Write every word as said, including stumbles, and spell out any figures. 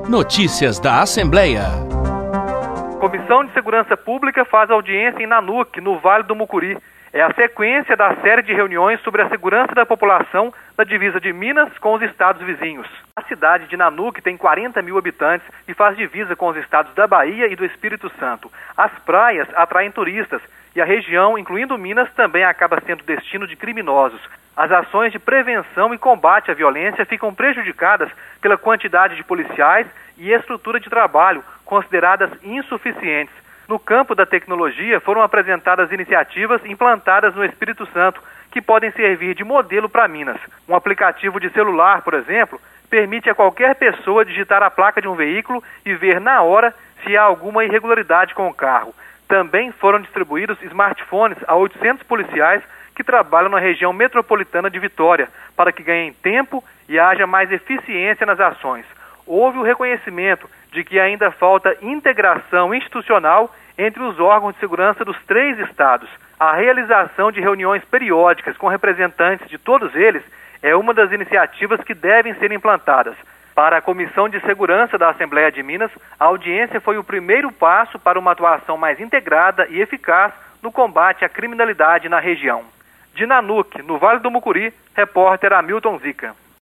Notícias da Assembleia. Comissão de Segurança Pública faz audiência em Nanuque, no Vale do Mucuri. É a sequência da série de reuniões sobre a segurança da população na divisa de Minas com os estados vizinhos. A cidade de Nanuque tem quarenta mil habitantes e faz divisa com os estados da Bahia e do Espírito Santo. As praias atraem turistas e a região, incluindo Minas, também acaba sendo destino de criminosos. As ações de prevenção e combate à violência ficam prejudicadas pela quantidade de policiais e estrutura de trabalho, consideradas insuficientes. No campo da tecnologia, foram apresentadas iniciativas implantadas no Espírito Santo, que podem servir de modelo para Minas. Um aplicativo de celular, por exemplo, permite a qualquer pessoa digitar a placa de um veículo e ver na hora se há alguma irregularidade com o carro. Também foram distribuídos smartphones a oitocentos policiais que trabalham na região metropolitana de Vitória, para que ganhem tempo e haja mais eficiência nas ações. Houve o reconhecimento de que ainda falta integração institucional entre os órgãos de segurança dos três estados. A realização de reuniões periódicas com representantes de todos eles é uma das iniciativas que devem ser implantadas. Para a Comissão de Segurança da Assembleia de Minas, a audiência foi o primeiro passo para uma atuação mais integrada e eficaz no combate à criminalidade na região. De Nanuque, no Vale do Mucuri, repórter Hamilton Zica.